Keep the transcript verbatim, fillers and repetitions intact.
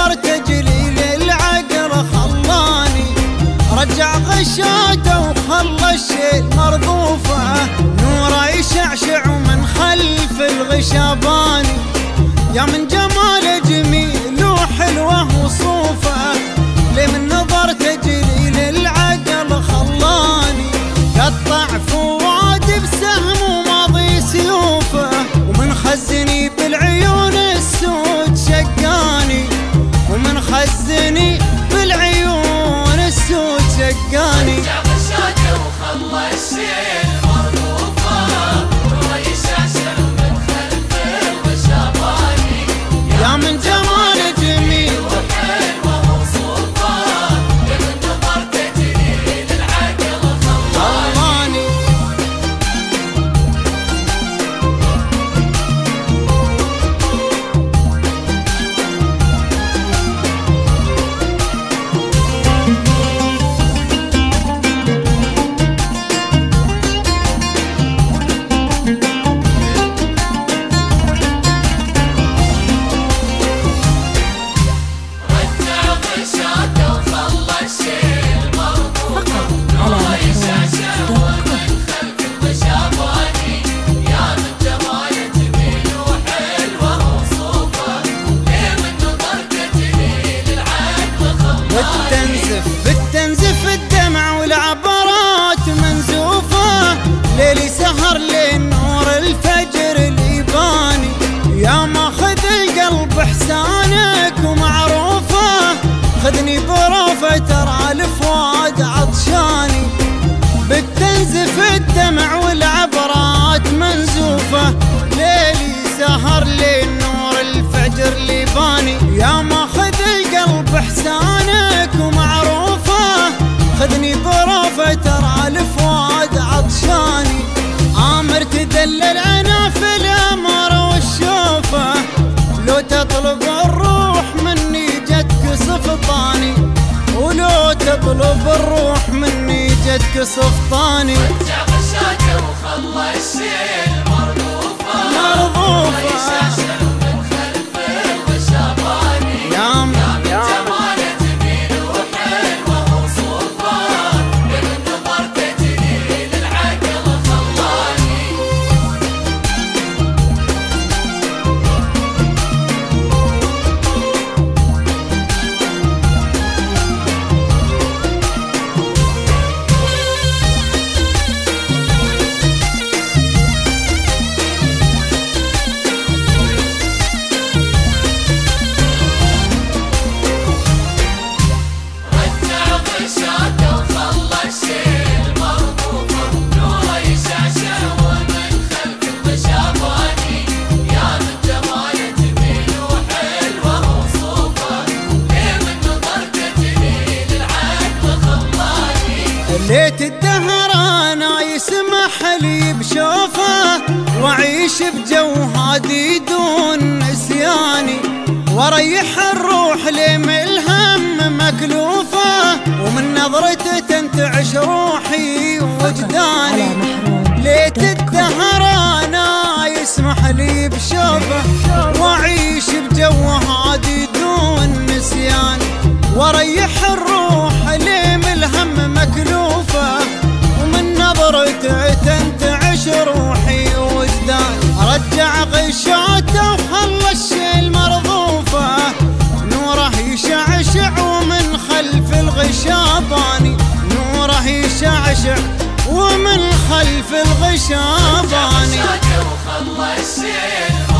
نظر تجليل العقل خلاني رجع غشاته وخلى الشيء مرضوفه نوره يشعشع ومن خلف الغشاباني يا من جماله جميل وحلوه وصوفه ليه من نظر تجليل العقل خلاني قطع فؤادي بسهم وماضي سيوفه ومن خزني بالعيون السود شقاني ومن خزني بالعيون السود شقاني رجع غشاته وخلى الشيء المرضوفه نوره يشعشع من خلف الغشاباني يا من جماله جميل وحلوه وصوفه ليه من نظر تجليل العقل خلاني بتنزف الدمع والعبرات منزوفة ليلي سهر لين نور الفجر اليباني يا ماخذ القلب احسانك ومعروفة خذني بروفة ترى الفؤاد عطشاني بتنزف الدمع والعبرات منزوفة ليلي سهر لين نور الفجر اليباني يا ماخذ القلب احسانك ومعروفه خذني بروفه ترى الفؤاد عطشاني امر تدلل عنا في الامر والشوفه لو تطلب الروح مني جتك سفطاني ولو تطلب الروح مني جتك سفطاني رجع غشاته وخلى الشيء المرضوفه مرضوفه يشعشع من خلف الغشاباني يا من جماله جميل وحلوه وصوفه ليه من نظر تجليل العقل خلاني ليت الدهر انا يسمح لي بشوفه واعيش بجو هادي دون نسياني واريح الروح لم الهم مكلوفه ومن نظرته تنتعش روحي ووجداني ليت الدهر انا يسمح لي بشوفه واعيش بجو هادي دون نسياني واريح الروح لم الهم مكلوفه ومن نظرته تنتعش روحي ووجداني رجع غشاته وخلى الشيء المرضوفه نوره يشعشع ومن خلف الغشاباني نوره يشعشع ومن خلف الغشاباني وخلى الشيء